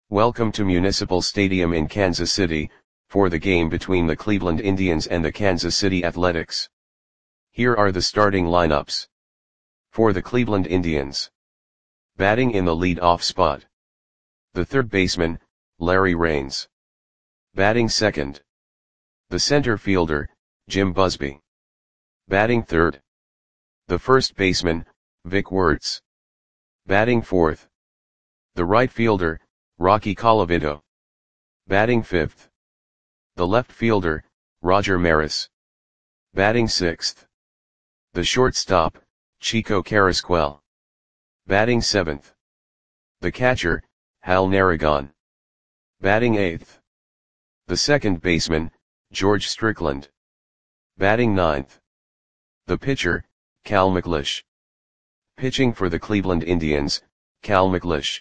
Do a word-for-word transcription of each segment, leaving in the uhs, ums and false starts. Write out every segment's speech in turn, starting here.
Welcome to Municipal Stadium in Kansas City, for the game between the Cleveland Indians and the Kansas City Athletics. Here are the starting lineups. For the Cleveland Indians. Batting in the lead-off spot. The third baseman, Larry Raines. Batting second. The center fielder, Jim Busby. Batting third. The first baseman, Vic Wertz. Batting fourth. The right fielder, Rocky Colavito. Batting fifth. The left fielder, Roger Maris. Batting sixth. The shortstop, Chico Carrasquel. Batting seventh. The catcher, Hal Narragon. Batting eighth. The second baseman, George Strickland. Batting ninth. The pitcher, Cal McLeish. Pitching for the Cleveland Indians, Cal McLeish.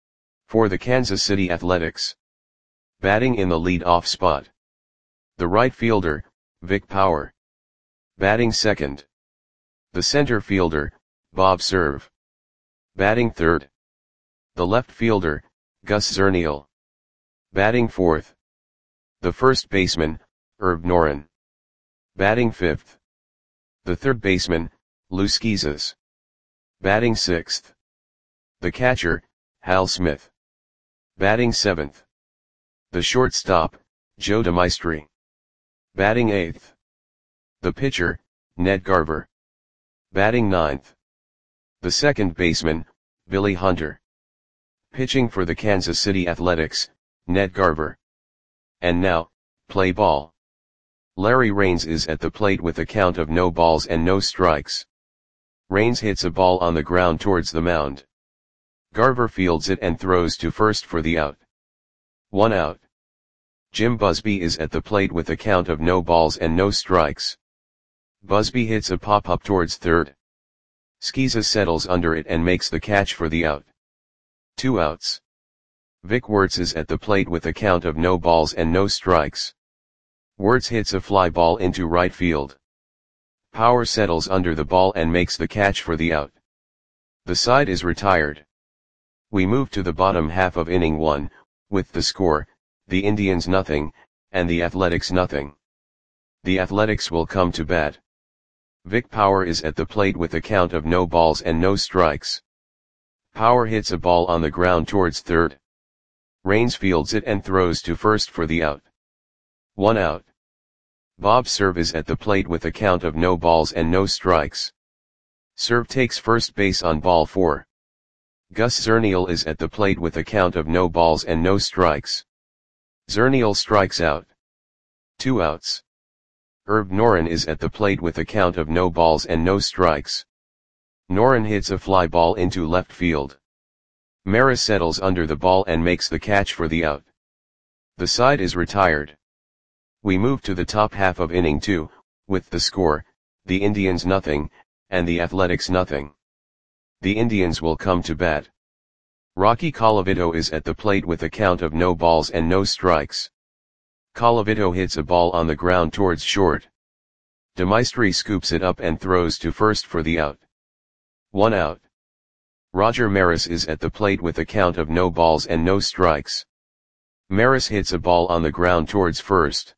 For the Kansas City Athletics. Batting in the lead-off spot. The right fielder, Vic Power. Batting second. The center fielder, Bob Cerv. Batting third. The left fielder, Gus Zernial. Batting fourth. The first baseman, Herb Noren. Batting fifth. The third baseman, Lou Schizas. Batting sixth. The catcher, Hal Smith. Batting seventh. The shortstop, Joe DeMaestri. Batting eighth. The pitcher, Ned Garver. Batting ninth. The second baseman, Billy Hunter. Pitching for the Kansas City Athletics, Ned Garver. And now, play ball. Larry Raines is at the plate with a count of no balls and no strikes. Raines hits a ball on the ground towards the mound. Garver fields it and throws to first for the out. One out. Jim Busby is at the plate with a count of no balls and no strikes. Busby hits a pop-up towards third. Schizas settles under it and makes the catch for the out. Two outs. Vic Wertz is at the plate with a count of no balls and no strikes. Wertz hits a fly ball into right field. Power settles under the ball and makes the catch for the out. The side is retired. We move to the bottom half of inning one, with the score, the Indians nothing, and the Athletics nothing. The Athletics will come to bat. Vic Power is at the plate with a count of no balls and no strikes. Power hits a ball on the ground towards third. Raines fields it and throws to first for the out. One out. Bob Cerv is at the plate with a count of no balls and no strikes. Cerv takes first base on ball four. Gus Zernial is at the plate with a count of no balls and no strikes. Zernial strikes out. Two outs. Herb Noren is at the plate with a count of no balls and no strikes. Noren hits a fly ball into left field. Maris settles under the ball and makes the catch for the out. The side is retired. We move to the top half of inning two, with the score, the Indians nothing, and the Athletics nothing. The Indians will come to bat. Rocky Colavito is at the plate with a count of no balls and no strikes. Colavito hits a ball on the ground towards short. DeMaestri scoops it up and throws to first for the out. One out. Roger Maris is at the plate with a count of no balls and no strikes. Maris hits a ball on the ground towards first.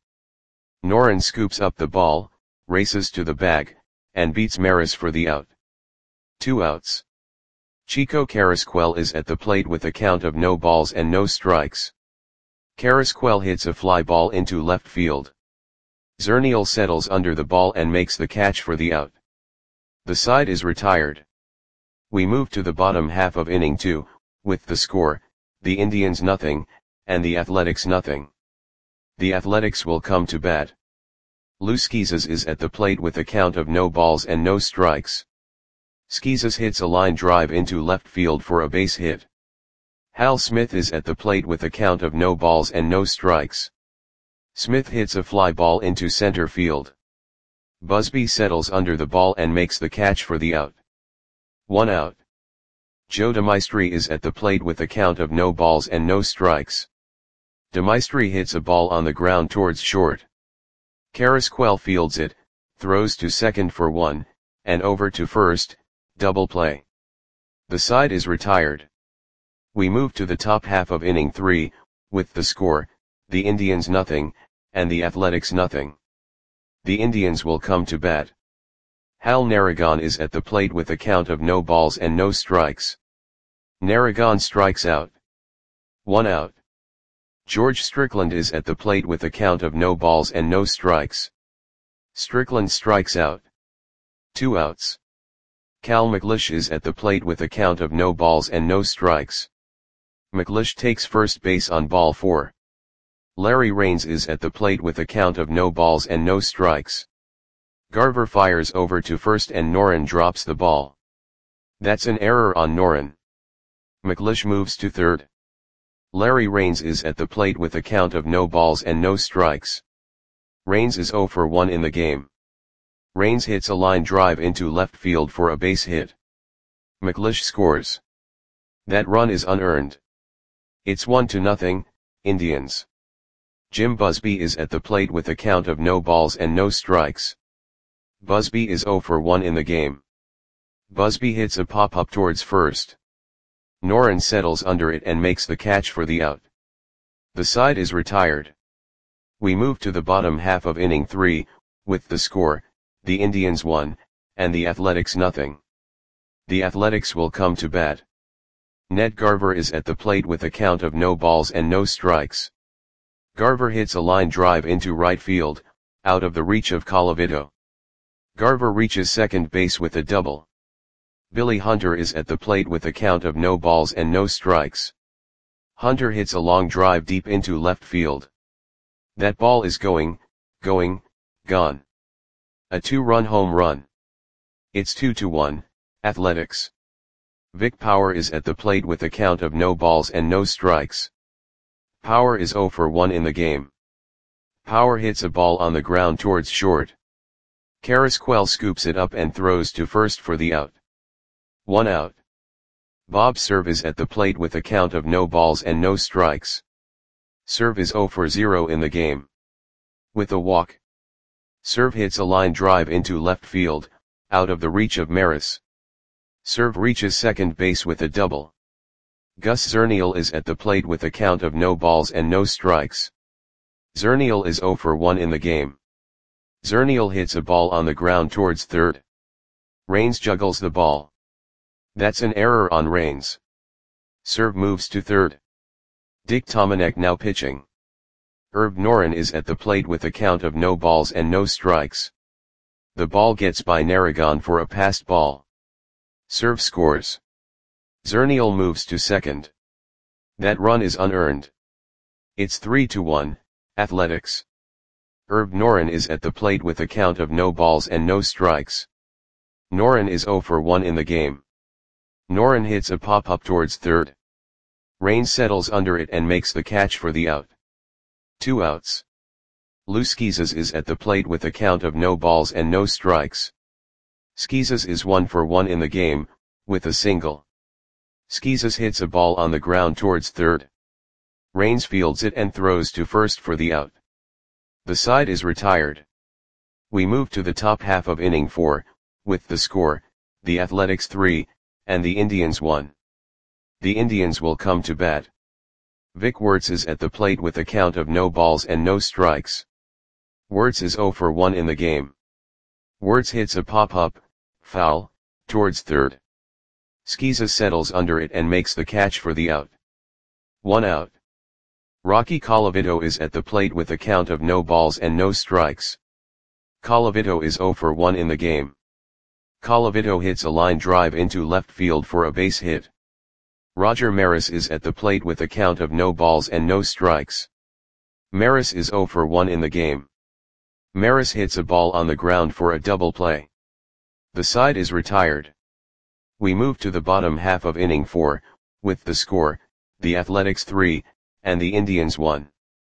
Noren scoops up the ball, races to the bag, and beats Maris for the out. Two outs. Chico Carrasquel is at the plate with a count of no balls and no strikes. Carrasquel hits a fly ball into left field. Zernial settles under the ball and makes the catch for the out. The side is retired. We move to the bottom half of inning two, with the score, the Indians nothing, and the Athletics nothing. The Athletics will come to bat. Lou Schizas is at the plate with a count of no balls and no strikes. Schizas hits a line drive into left field for a base hit. Hal Smith is at the plate with a count of no balls and no strikes. Smith hits a fly ball into center field. Busby settles under the ball and makes the catch for the out. One out. Joe DeMaestri is at the plate with a count of no balls and no strikes. DeMaestri hits a ball on the ground towards short. Carrasquel fields it, throws to second for one, and over to first, double play. The side is retired. We move to the top half of inning three, with the score, the Indians nothing, and the Athletics nothing. The Indians will come to bat. Hal Narragon is at the plate with a count of no balls and no strikes. Narragon strikes out. One out. George Strickland is at the plate with a count of no balls and no strikes. Strickland strikes out. Two outs. Cal McLeish is at the plate with a count of no balls and no strikes. McLeish takes first base on ball four. Larry Raines is at the plate with a count of no balls and no strikes. Garver fires over to first and Noren drops the ball. That's an error on Noren. McLeish moves to third. Larry Raines is at the plate with a count of no balls and no strikes. Raines is zero for one in the game. Raines hits a line drive into left field for a base hit. McLeish scores. That run is unearned. It's one to nothing, Indians. Jim Busby is at the plate with a count of no balls and no strikes. Busby is zero for one in the game. Busby hits a pop-up towards first. Noren settles under it and makes the catch for the out. The side is retired. We move to the bottom half of inning three, with the score, the Indians one, and the Athletics nothing. The Athletics will come to bat. Ned Garver is at the plate with a count of no balls and no strikes. Garver hits a line drive into right field, out of the reach of Colavito. Garver reaches second base with a double. Billy Hunter is at the plate with a count of no balls and no strikes. Hunter hits a long drive deep into left field. That ball is going, going, gone. A two-run home run. It's two to one, Athletics. Vic Power is at the plate with a count of no balls and no strikes. Power is zero for one in the game. Power hits a ball on the ground towards short. Carrasquel scoops it up and throws to first for the out. One out. Bob Cerv is at the plate with a count of no balls and no strikes. Cerv is zero for zero in the game. With a walk. Cerv hits a line drive into left field, out of the reach of Maris. Cerv reaches second base with a double. Gus Zernial is at the plate with a count of no balls and no strikes. Zernial is zero for one in the game. Zernial hits a ball on the ground towards third. Raines juggles the ball. That's an error on Raines. Cerv moves to third. Dick Tomanek now pitching. Herb Noren is at the plate with a count of no balls and no strikes. The ball gets by Narragon for a passed ball. Cerv scores. Zernial moves to second. That run is unearned. It's three to one, Athletics. Herb Noren is at the plate with a count of no balls and no strikes. Noren is zero for one in the game. Noren hits a pop-up towards third. Raines settles under it and makes the catch for the out. Two outs. Lou Schizas is at the plate with a count of no balls and no strikes. Schizas is one for one in the game, with a single. Schizas hits a ball on the ground towards third. Raines fields it and throws to first for the out. The side is retired. We move to the top half of inning four, with the score, the Athletics three, and the Indians one. The Indians will come to bat. Vic Wertz is at the plate with a count of no balls and no strikes. Wertz is zero for one in the game. Wertz hits a pop-up, foul, towards third. Schizas settles under it and makes the catch for the out. One out. Rocky Colavito is at the plate with a count of no balls and no strikes. Colavito is zero for one in the game. Colavito hits a line drive into left field for a base hit. Roger Maris is at the plate with a count of no balls and no strikes. Maris is zero for one in the game. Maris hits a ball on the ground for a double play. The side is retired. We move to the bottom half of inning four, with the score, the Athletics three, and the Indians one.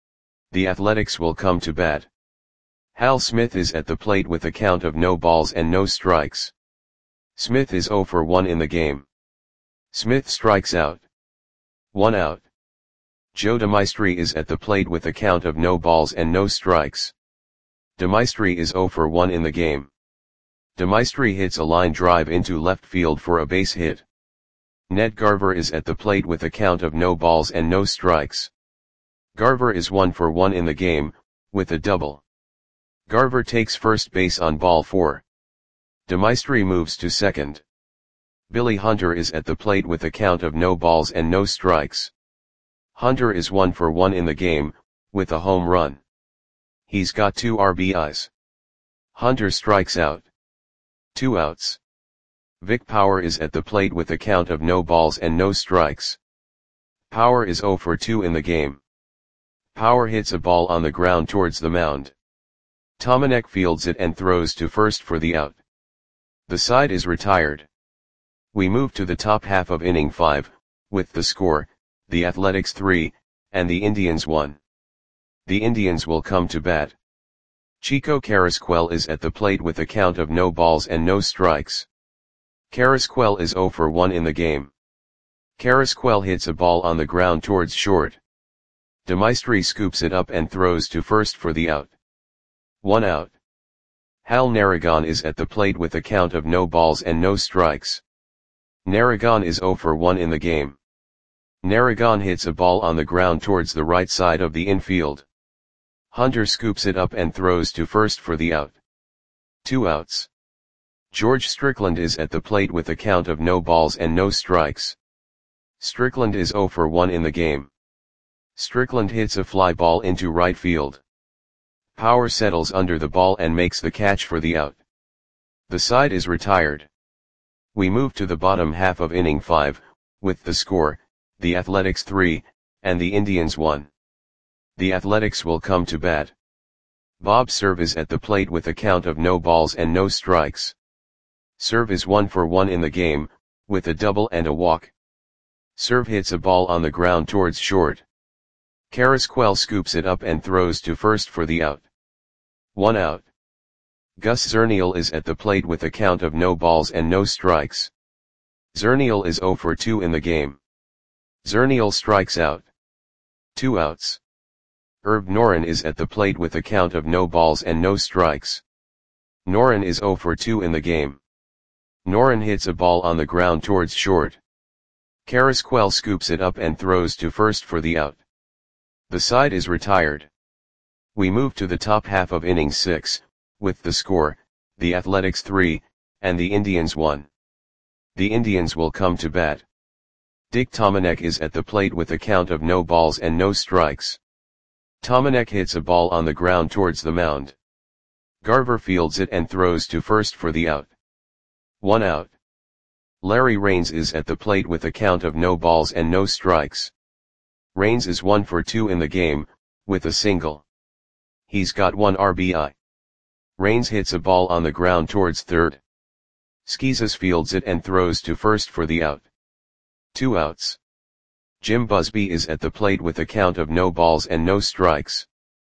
The Athletics will come to bat. Hal Smith is at the plate with a count of no balls and no strikes. Smith is zero for one in the game. Smith strikes out. One out. Joe DeMaestri is at the plate with a count of no balls and no strikes. DeMaestri is zero for one in the game. DeMaestri hits a line drive into left field for a base hit. Ned Garver is at the plate with a count of no balls and no strikes. Garver is one for one in the game, with a double. Garver takes first base on ball four. DeMaestri moves to second. Billy Hunter is at the plate with a count of no balls and no strikes. Hunter is one for one in the game, with a home run. He's got two R B Is. Hunter strikes out. Two outs. Vic Power is at the plate with a count of no balls and no strikes. Power is zero for two in the game. Power hits a ball on the ground towards the mound. Tomanek fields it and throws to first for the out. The side is retired. We move to the top half of inning five, with the score, the Athletics three, and the Indians one. The Indians will come to bat. Chico Carrasquel is at the plate with a count of no balls and no strikes. Carrasquel is zero for one in the game. Carrasquel hits a ball on the ground towards short. DeMaestri scoops it up and throws to first for the out. One out. Hal Narragon is at the plate with a count of no balls and no strikes. Narragon is zero for one in the game. Narragon hits a ball on the ground towards the right side of the infield. Hunter scoops it up and throws to first for the out. Two outs. George Strickland is at the plate with a count of no balls and no strikes. Strickland is zero for one in the game. Strickland hits a fly ball into right field. Power settles under the ball and makes the catch for the out. The side is retired. We move to the bottom half of inning five, with the score, the Athletics three, and the Indians one. The Athletics will come to bat. Bob Cerv is at the plate with a count of no balls and no strikes. Cerv is one for one in the game, with a double and a walk. Cerv hits a ball on the ground towards short. Carrasquel scoops it up and throws to first for the out. One out. Gus Zernial is at the plate with a count of no balls and no strikes. Zernial is zero for two in the game. Zernial strikes out. Two outs. Herb Noren is at the plate with a count of no balls and no strikes. Noren is zero for two in the game. Noren hits a ball on the ground towards short. Carrasquel scoops it up and throws to first for the out. The side is retired. We move to the top half of inning six, with the score, the Athletics three, and the Indians one. The Indians will come to bat. Dick Tomanek is at the plate with a count of no balls and no strikes. Tomanek hits a ball on the ground towards the mound. Garver fields it and throws to first for the out. One out. Larry Raines is at the plate with a count of no balls and no strikes. Raines is one for two in the game, with a single. He's got one R B I. Raines hits a ball on the ground towards third. Skeezas fields it and throws to first for the out. Two outs. Jim Busby is at the plate with a count of no balls and no strikes.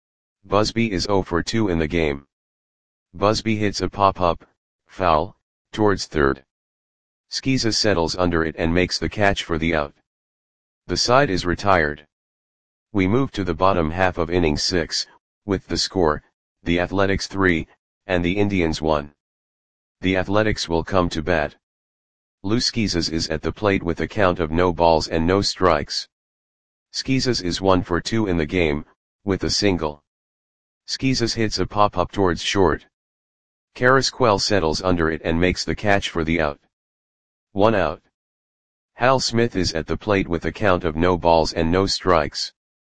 Busby is zero for two in the game. Busby hits a pop-up, foul, towards third. Skeezas settles under it and makes the catch for the out. The side is retired. We move to the bottom half of inning six, with the score, the Athletics three, and the Indians one. The Athletics will come to bat. Lou Skeezas is at the plate with a count of no balls and no strikes. Skeezas is one for two in the game, with a single. Skeezas hits a pop-up towards short. Carrasquel settles under it and makes the catch for the out. One out. Hal Smith is at the plate with a count of no balls and no strikes.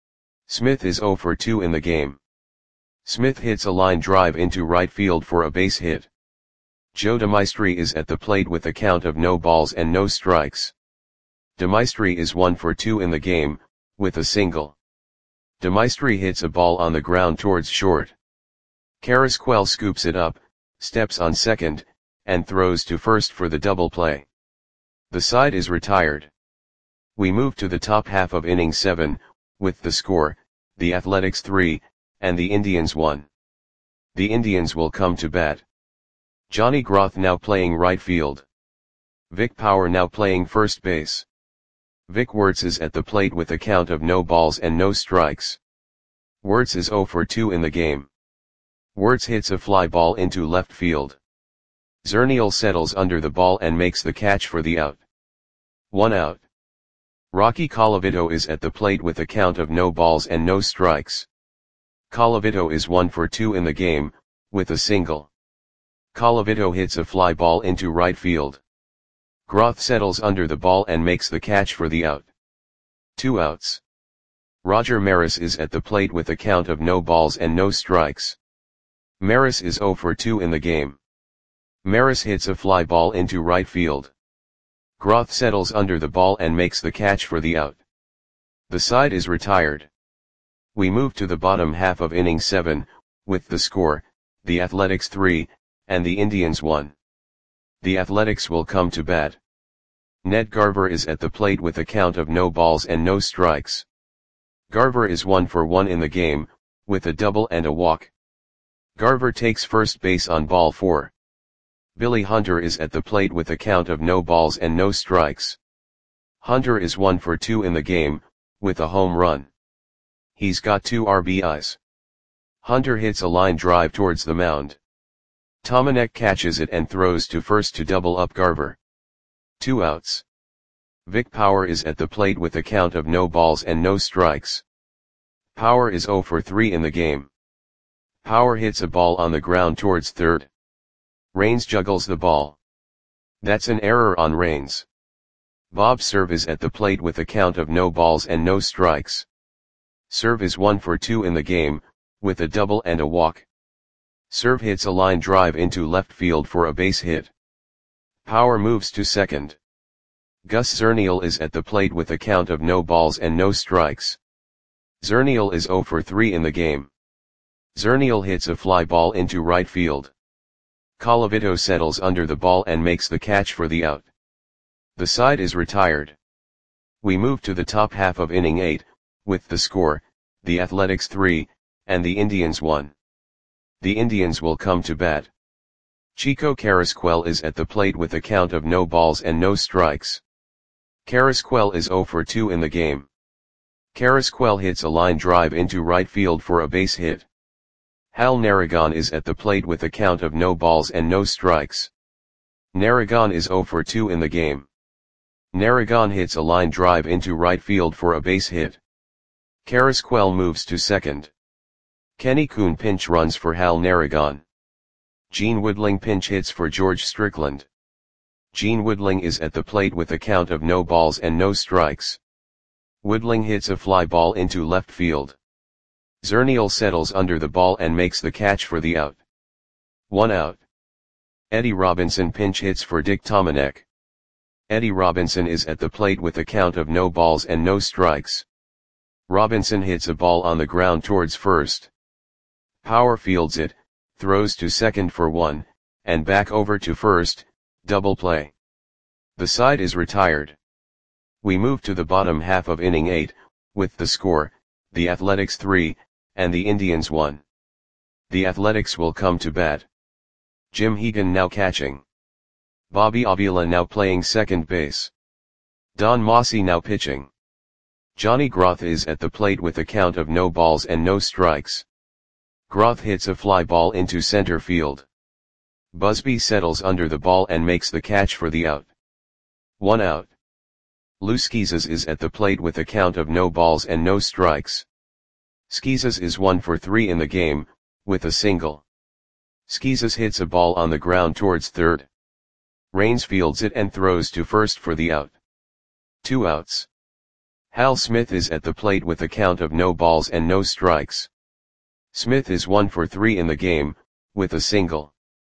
Smith is zero for two in the game. Smith hits a line drive into right field for a base hit. Joe DeMaestri is at the plate with a count of no balls and no strikes. DeMaestri is one for two in the game, with a single. DeMaestri hits a ball on the ground towards short. Carrasquel scoops it up, steps on second, and throws to first for the double play. The side is retired. We move to the top half of inning seven, with the score, the Athletics three, and the Indians one. The Indians will come to bat. Johnny Groth now playing right field. Vic Power now playing first base. Vic Wertz is at the plate with a count of no balls and no strikes. Wertz is zero for two in the game. Wertz hits a fly ball into left field. Zernial settles under the ball and makes the catch for the out. One out. Rocky Colavito is at the plate with a count of no balls and no strikes. Colavito is one for two in the game, with a single. Colavito hits a fly ball into right field. Groth settles under the ball and makes the catch for the out. Two outs. Roger Maris is at the plate with a count of no balls and no strikes. Maris is zero for two in the game. Maris hits a fly ball into right field. Groth settles under the ball and makes the catch for the out. The side is retired. We move to the bottom half of inning seven, with the score, the Athletics three, and the Indians one. The Athletics will come to bat. Ned Garver is at the plate with a count of no balls and no strikes. Garver is one for one in the game, with a double and a walk. Garver takes first base on ball four. Billy Hunter is at the plate with a count of no balls and no strikes. Hunter is one for two in the game, with a home run. He's got two R B Is. Hunter hits a line drive towards the mound. Tomanek catches it and throws to first to double up Garver. Two outs. Vic Power is at the plate with a count of no balls and no strikes. Power is zero for three in the game. Power hits a ball on the ground towards third. Raines juggles the ball. That's an error on Raines. Bob Cerv is at the plate with a count of no balls and no strikes. Cerv is one for two in the game, with a double and a walk. Cerv hits a line drive into left field for a base hit. Power moves to second. Gus Zernial is at the plate with a count of no balls and no strikes. Zernial is zero for three in the game. Zernial hits a fly ball into right field. Colavito settles under the ball and makes the catch for the out. The side is retired. We move to the top half of inning eight, with the score, the Athletics three, and the Indians one. The Indians will come to bat. Chico Carrasquel is at the plate with a count of no balls and no strikes. Carrasquel is zero for two in the game. Carrasquel hits a line drive into right field for a base hit. Hal Narragon is at the plate with a count of no balls and no strikes. Narragon is zero for two in the game. Narragon hits a line drive into right field for a base hit. Carrasquel moves to second. Kenny Kuhn pinch runs for Hal Narragon. Gene Woodling pinch hits for George Strickland. Gene Woodling is at the plate with a count of no balls and no strikes. Woodling hits a fly ball into left field. Zernial settles under the ball and makes the catch for the out. One out. Eddie Robinson pinch hits for Dick Tomanek. Eddie Robinson is at the plate with a count of no balls and no strikes. Robinson hits a ball on the ground towards first. Power fields it, throws to second for one, and back over to first, double play. The side is retired. We move to the bottom half of inning eight, with the score, the Athletics three, and the Indians one. The Athletics will come to bat. Jim Hegan now catching. Bobby Avila now playing second base. Don Mossy now pitching. Johnny Groth is at the plate with a count of no balls and no strikes. Groth hits a fly ball into center field. Busby settles under the ball and makes the catch for the out. One out. Lou Schizas is at the plate with a count of no balls and no strikes. Schizas is one for three in the game, with a single. Schizas hits a ball on the ground towards third. Raines fields it and throws to first for the out. Two outs. Hal Smith is at the plate with a count of no balls and no strikes. Smith is one for three in the game, with a single.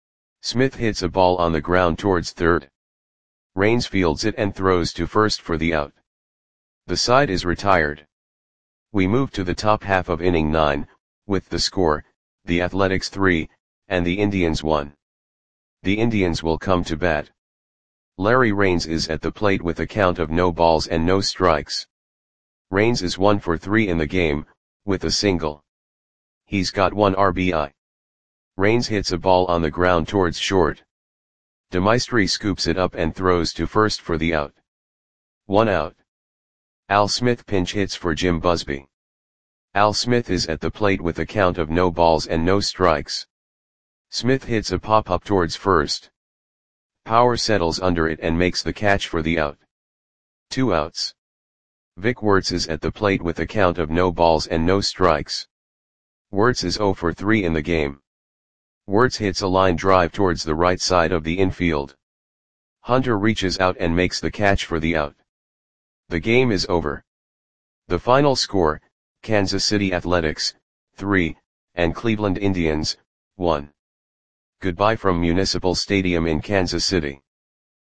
Smith hits a ball on the ground towards third. Raines fields it and throws to first for the out. The side is retired. We move to the top half of inning nine, with the score, the Athletics three, and the Indians one. The Indians will come to bat. Larry Raines is at the plate with a count of no balls and no strikes. Raines is one for three in the game, with a single. He's got one R B I. Raines hits a ball on the ground towards short. DeMaestri scoops it up and throws to first for the out. One out. Al Smith pinch hits for Jim Busby. Al Smith is at the plate with a count of no balls and no strikes. Smith hits a pop-up towards first. Power settles under it and makes the catch for the out. Two outs. Vic Wertz is at the plate with a count of no balls and no strikes. Wertz is zero for three in the game. Wertz hits a line drive towards the right side of the infield. Hunter reaches out and makes the catch for the out. The game is over. The final score, Kansas City Athletics, three, and Cleveland Indians, one. Goodbye from Municipal Stadium in Kansas City.